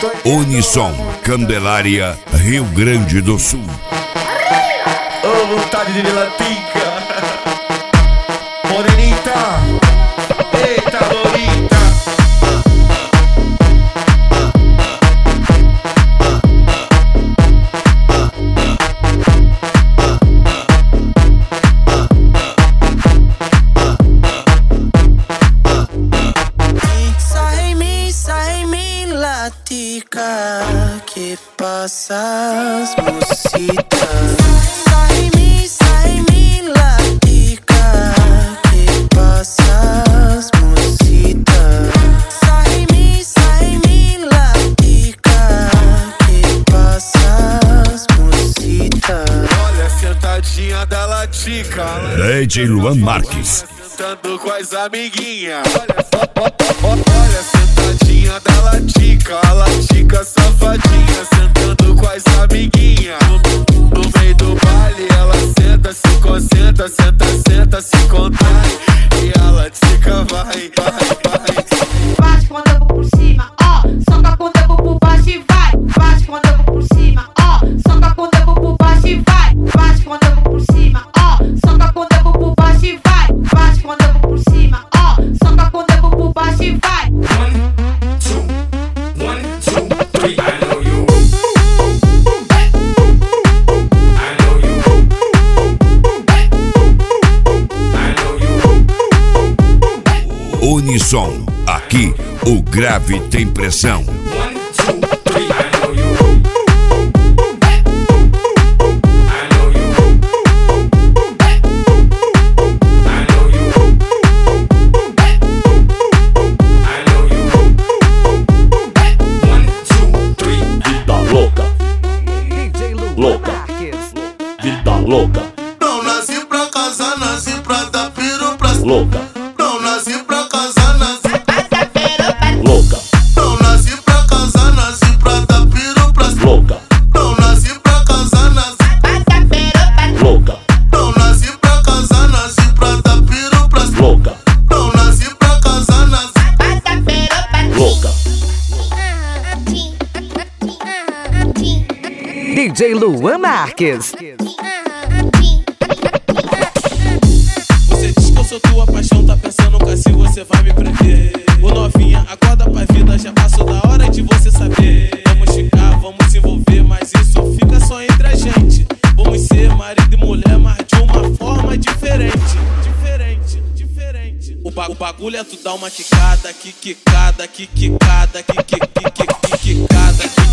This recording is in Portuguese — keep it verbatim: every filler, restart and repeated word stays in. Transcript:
Unissom, Candelária, Rio Grande do Sul. Ô, vontade de latica. Morenita, eita, Lorita. Que passas, mocita. Sai em mim, sai em mim, latica. Que passas, mocita. Sai em mim, sai em mim, latica. Que passas, mocita. Olha a sentadinha da latica. D J Luan Marques. Sentando com as amiguinhas. Olha, olha a sentadinha da latica. A latica safadinha, sentando com as amiguinhas. No, no meio do baile ela senta, se concentra, senta, senta, se contrai. E a latica vai, vai, vai. Bate quando eu vou por cima, ó. Soca quando eu vou por baixo e vai. Bate quando eu vou por cima, ó. Soca quando eu vou por baixo e vai. Bate quando eu vou por cima, ó. Soca quando eu vou por baixo e vai. Bate quando eu vou por cima, ó. Soca quando eu vou por baixo e vai. One, two, one, two, three. I know you. I know you. I know you. Unissom, aqui o grave tem pressão. One, two, three. I know you. Louca, não nasci pra casar, nasci pra dar piro pra louca, não nasci pra casar, nasci pra dar piro pra louca, não nasci pra casar, nasci pra dar piro pra louca, não nasci pra casar, nasci pra dar piro pra louca, não nasci pra casar, nasci pra dar piro pra louca, não nasci pra casar, nasci pra dar piro pra louca. D J Luan Marques. Você diz que eu sou tua paixão, tá pensando que assim você vai me prender. Ô novinha, acorda pra vida, já passou da hora de você saber. Vamos ficar, vamos se envolver, mas isso fica só entre a gente. Vamos ser marido e mulher, mas de uma forma diferente. Diferente, diferente. O, ba o bagulho é tu dar uma quicada, que quicada, que quicada, que que que que quicada.